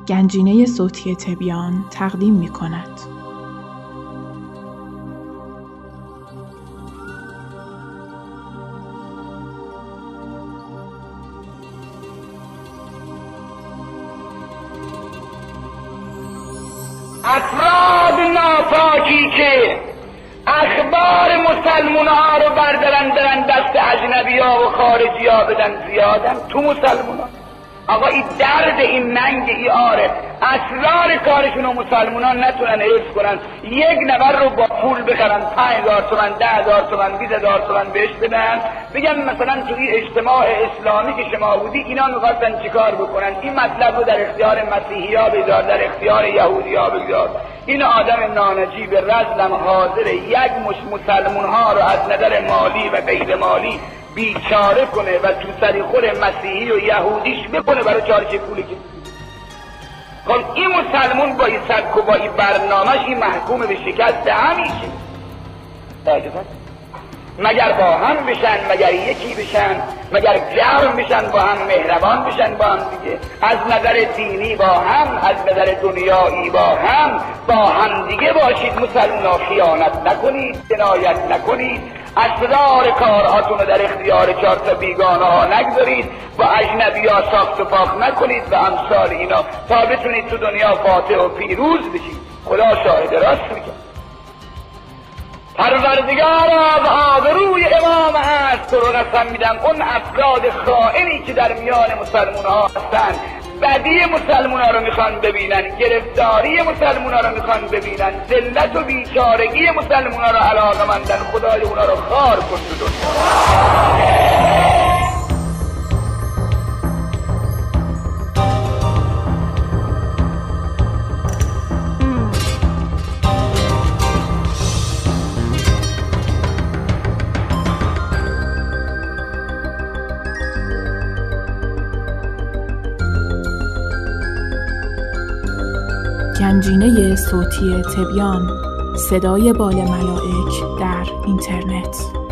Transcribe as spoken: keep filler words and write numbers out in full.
گنجینه صوتی تبیان تقدیم می کند. افراد ناپاکی که اخبار مسلمان ها رو بردارن برن دست اجنبی ها و خارجی ها بدن زیادن تو مسلمان ها. آقا این درد، این ننگ، این آره اسرار کارشون رو مسلمان ها نتونن حفظ کنن، یک نفر رو با پول بخرن، پنج هزار تومن، ده هزار تومن، بیست هزار تومن بهش بدن، بگن مثلا توی اجتماع اسلامی که شما بودی اینا میخواستن چیکار بکنن، این مطلب رو در اختیار مسیحی ها بذار، در اختیار یهودی ها بذار. این آدم نانجیب رزلم حاضر یک مش مسلمان ها رو از نظر مالی و غیر مالی بیچاره کنه و تو سری خور مسیحی و یهودیش بکنه برای چارچه پولی که خب این مسلمون با این سبک و با این برنامهش این محکوم به شکست همیشه. مگر با هم بشن، مگر یکی بشن، مگر گرم بشن با هم، مهربان بشن با هم دیگه، از نظر دینی با هم، از نظر دنیایی با هم، با هم دیگه باشید. مسلمان ها خیانت نکنید، جنایت نکنید، اسرار کارهاتون رو در اختیار چهار تا بیگانه ها نگذارید، با اجنبی ها ساخت و پاک نکنید و امثال اینا، تا بتونید تو دنیا فاتح و پیروز بشید. خدا شاهد راست میگه. پروردگار از آبروی امام هست تو رو قسم میدم اون افراد خائنی که در میان مسلمان ها هستن بدی مسلمان ها رو میخوان ببینن، گرفتاری مسلمان ها رو میخوان ببینن، ذلت و بیچارگی مسلمان ها رو علاقمندن، خدای اونا رو خار کن تو دنیا. گنجینه صوتی تبیان، صدای بال ملائک در اینترنت.